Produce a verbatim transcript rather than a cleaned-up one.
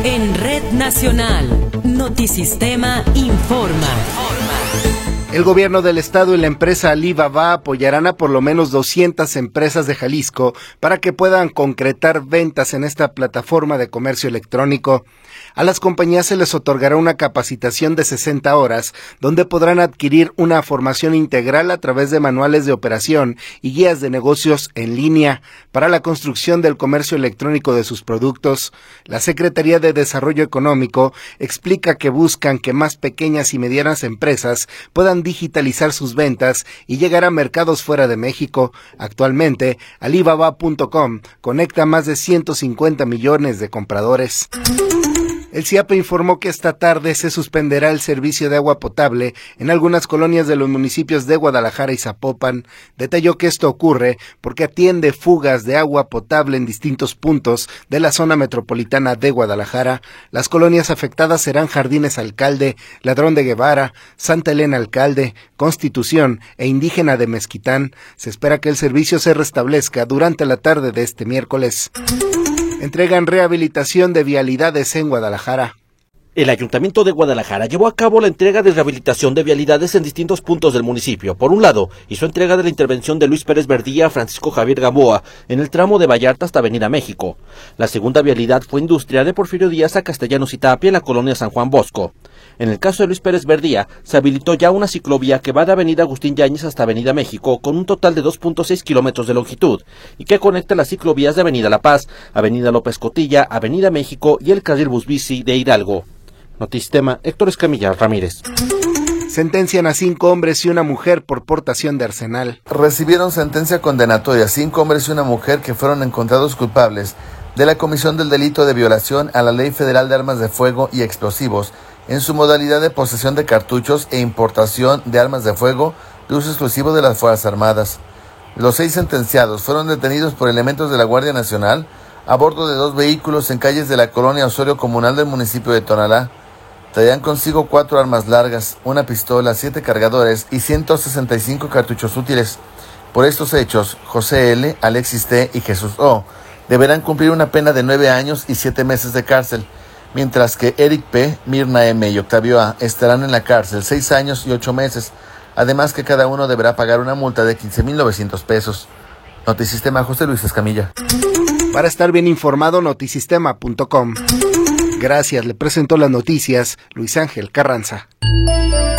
En Red Nacional, Notisistema informa. El gobierno del estado y la empresa Alibaba apoyarán a por lo menos doscientas empresas de Jalisco para que puedan concretar ventas en esta plataforma de comercio electrónico. A las compañías se les otorgará una capacitación de sesenta horas, donde podrán adquirir una formación integral a través de manuales de operación y guías de negocios en línea para la construcción del comercio electrónico de sus productos. La Secretaría de Desarrollo Económico explica que buscan que más pequeñas y medianas empresas puedan digitalizar sus ventas y llegar a mercados fuera de México. Actualmente, Alibaba punto com conecta más de ciento cincuenta millones de compradores. El C I A P informó que esta tarde se suspenderá el servicio de agua potable en algunas colonias de los municipios de Guadalajara y Zapopan. Detalló que esto ocurre porque atiende fugas de agua potable en distintos puntos de la zona metropolitana de Guadalajara. Las colonias afectadas serán Jardines Alcalde, Ladrón de Guevara, Santa Elena Alcalde, Constitución e Indígena de Mezquitán. Se espera que el servicio se restablezca durante la tarde de este miércoles. Entregan rehabilitación de vialidades en Guadalajara. El Ayuntamiento de Guadalajara llevó a cabo la entrega de rehabilitación de vialidades en distintos puntos del municipio. Por un lado, hizo entrega de la intervención de Luis Pérez Verdía a Francisco Javier Gamboa en el tramo de Vallarta hasta Avenida México. La segunda vialidad fue Industria de Porfirio Díaz a Castellanos y Tapia en la colonia San Juan Bosco. En el caso de Luis Pérez Verdía, se habilitó ya una ciclovía que va de Avenida Agustín Yáñez hasta Avenida México con un total de dos punto seis kilómetros de longitud y que conecta las ciclovías de Avenida La Paz, Avenida López Cotilla, Avenida México y el carril bus bici de Hidalgo. Notisistema, Héctor Escamilla Ramírez. Sentencian a cinco hombres y una mujer por portación de arsenal. Recibieron sentencia condenatoria cinco hombres y una mujer que fueron encontrados culpables de la comisión del delito de violación a la Ley Federal de Armas de Fuego y Explosivos en su modalidad de posesión de cartuchos e importación de armas de fuego de uso exclusivo de las Fuerzas Armadas. Los seis sentenciados fueron detenidos por elementos de la Guardia Nacional a bordo de dos vehículos en calles de la colonia Osorio Comunal del municipio de Tonalá. Traían consigo cuatro armas largas, una pistola, siete cargadores y ciento sesenta y cinco cartuchos útiles. Por estos hechos, José L., Alexis T. y Jesús O. deberán cumplir una pena de nueve años y siete meses de cárcel, mientras que Eric P., Mirna M. y Octavio A. estarán en la cárcel seis años y ocho meses, además que cada uno deberá pagar una multa de quince mil novecientos pesos. Notisistema, José Luis Escamilla. Para estar bien informado, notisistema punto com. Gracias, le presentó las noticias Luis Ángel Carranza.